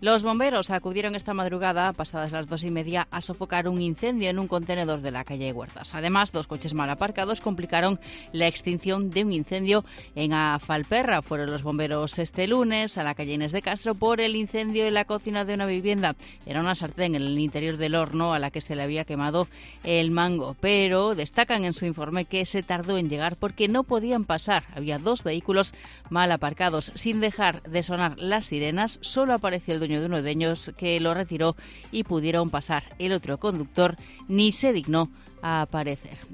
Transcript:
Los bomberos acudieron esta madrugada, pasadas las 2:30, a sofocar un incendio en un contenedor de la calle Huertas. Además, 2 coches mal aparcados complicaron la extinción de un incendio en Afalperra. Fueron los bomberos este lunes a la calle Inés de Castro por el incendio en la cocina de una vivienda. Era una sartén en el interior del horno a la que se le había quemado el mango, pero destacan en su informe que se tardó en llegar porque no podían pasar. Había 2 vehículos mal aparcados. Sin dejar de sonar las sirenas, solo apareció el dueño de uno de ellos, que lo retiró y pudieron pasar. El otro conductor ni se dignó a aparecer.